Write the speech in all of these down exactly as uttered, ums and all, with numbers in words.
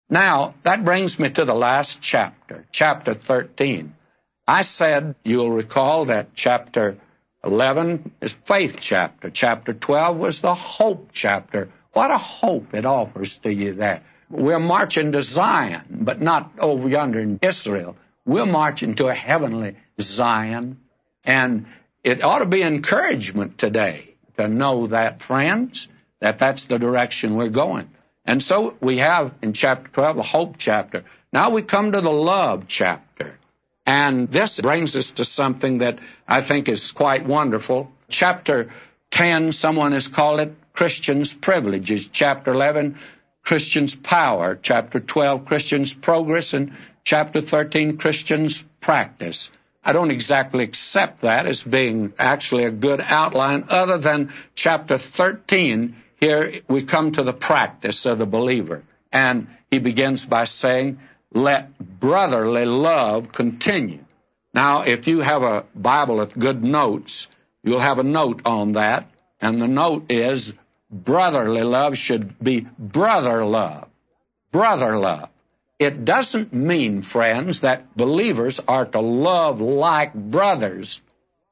Now, that brings me to the last chapter, chapter thirteen. I said, you'll recall that chapter eleven is faith chapter. Chapter twelve was the hope chapter. What a hope it offers to you there. We're marching to Zion, but not over yonder in Israel. We're marching to a heavenly Zion. And it ought to be encouragement today to know that, friends, that that's the direction we're going. And so we have in chapter twelve the hope chapter. Now we come to the love chapter. And this brings us to something that I think is quite wonderful. Chapter ten, someone has called it Christians' privileges. Chapter eleven, Christians' power. Chapter twelve, Christians' progress. And chapter thirteen, Christians' practice. I don't exactly accept that as being actually a good outline, other than chapter thirteen. Here we come to the practice of the believer. And he begins by saying, let brotherly love continue. Now, if you have a Bible with good notes, you'll have a note on that. And the note is, brotherly love should be brother love. Brother love. It doesn't mean, friends, that believers are to love like brothers.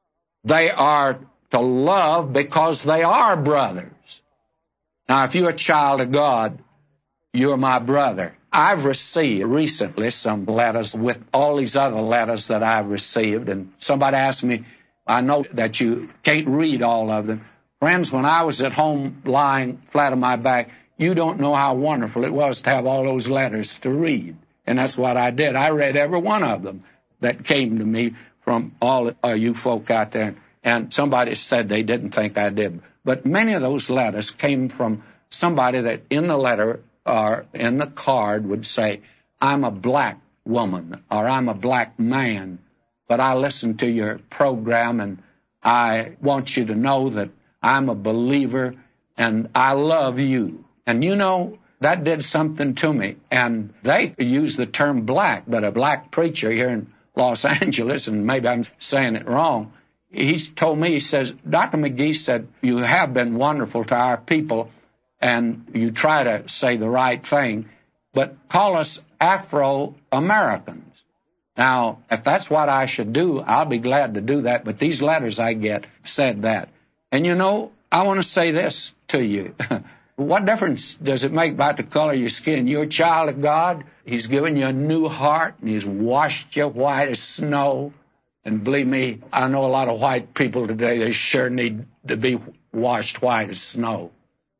They are to love because they are brothers. Now, if you're a child of God, you're my brother. I've received recently some letters with all these other letters that I've received, and somebody asked me, I know that you can't read all of them. Friends, when I was at home lying flat on my back, you don't know how wonderful it was to have all those letters to read. And that's what I did. I read every one of them that came to me from all uh, you folk out there. And somebody said they didn't think I did. But many of those letters came from somebody that in the letter or in the card would say, I'm a black woman or I'm a black man, but I listened to your program and I want you to know that I'm a believer and I love you. And you know, that did something to me. And they use the term black, but a black preacher here in Los Angeles, and maybe I'm saying it wrong, he's told me, he says, Doctor McGee said, you have been wonderful to our people, and you try to say the right thing, but call us Afro-Americans. Now, if that's what I should do, I'll be glad to do that, but these letters I get said that. And you know, I want to say this to you. What difference does it make about the color of your skin? You're a child of God. He's given you a new heart, and He's washed you white as snow. And believe me, I know a lot of white people today, they sure need to be washed white as snow.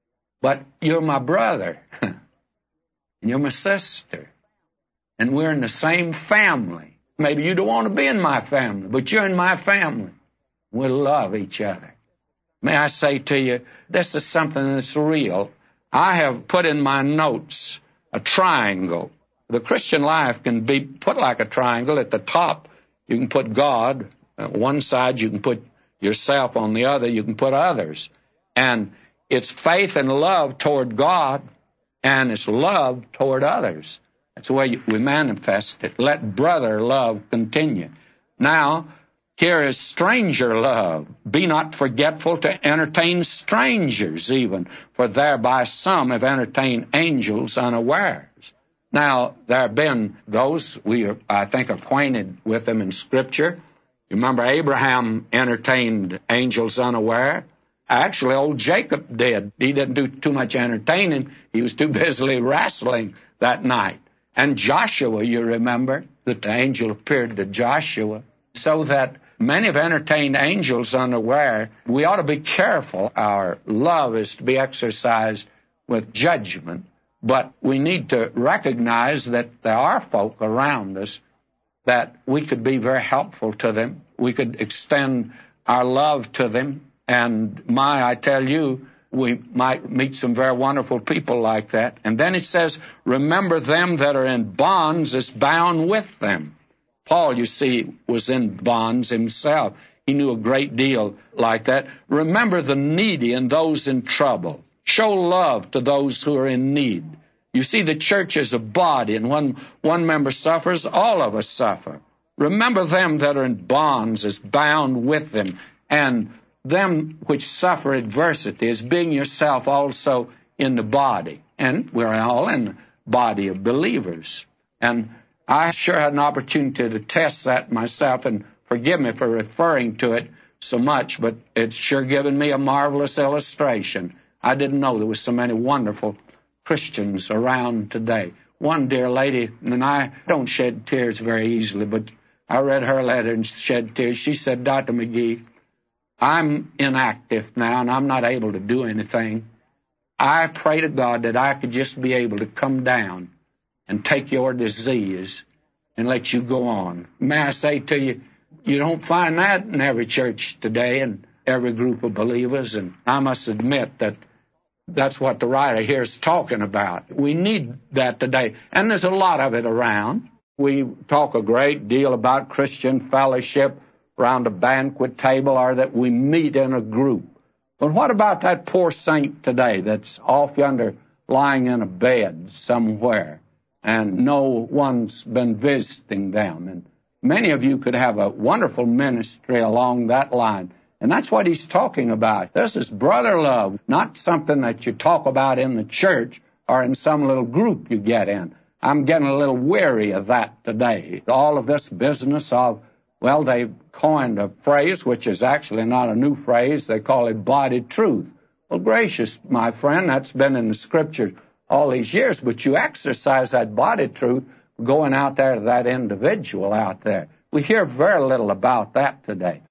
But you're my brother, and you're my sister, and we're in the same family. Maybe you don't want to be in my family, but you're in my family. We'll love each other. May I say to you, this is something that's real. I have put in my notes a triangle. The Christian life can be put like a triangle. At the top, you can put God. On one side, you can put yourself. On the other, you can put others. And it's faith and love toward God, and it's love toward others. That's the way we manifest it. Let brother love continue. Now, here is stranger love. Be not forgetful to entertain strangers even, for thereby some have entertained angels unawares. Now, there have been those, we are, I think, acquainted with them in Scripture. You remember Abraham entertained angels unaware? Actually, old Jacob did. He didn't do too much entertaining. He was too busily wrestling that night. And Joshua, you remember, that the angel appeared to Joshua. So that many have entertained angels unaware. We ought to be careful. Our love is to be exercised with judgment. But we need to recognize that there are folk around us that we could be very helpful to them. We could extend our love to them. And my, I tell you, we might meet some very wonderful people like that. And then it says, remember them that are in bonds as bound with them. Paul, you see, was in bonds himself. He knew a great deal like that. Remember the needy and those in trouble. Show love to those who are in need. You see, the church is a body, and when one member suffers, all of us suffer. Remember them that are in bonds as bound with them, and them which suffer adversity as being yourself also in the body. And we're all in the body of believers. And I sure had an opportunity to test that myself, and forgive me for referring to it so much, but it's sure given me a marvelous illustration. I didn't know there was so many wonderful Christians around today. One dear lady, and I don't shed tears very easily, but I read her letter and shed tears. She said, Doctor McGee, I'm inactive now, and I'm not able to do anything. I pray to God that I could just be able to come down and take your disease and let you go on. May I say to you, you don't find that in every church today and every group of believers, and I must admit that that's what the writer here is talking about. We need that today, and there's a lot of it around. We talk a great deal about Christian fellowship around a banquet table, or that we meet in a group. But what about that poor saint today that's off yonder lying in a bed somewhere, and no one's been visiting them? And many of you could have a wonderful ministry along that line. And that's what he's talking about. This is brother love, not something that you talk about in the church or in some little group you get in. I'm getting a little weary of that today. All of this business of, well, they've coined a phrase, which is actually not a new phrase. They call it body truth. Well, gracious, my friend, that's been in the Scripture all these years, but you exercise that body truth going out there to that individual out there. We hear very little about that today.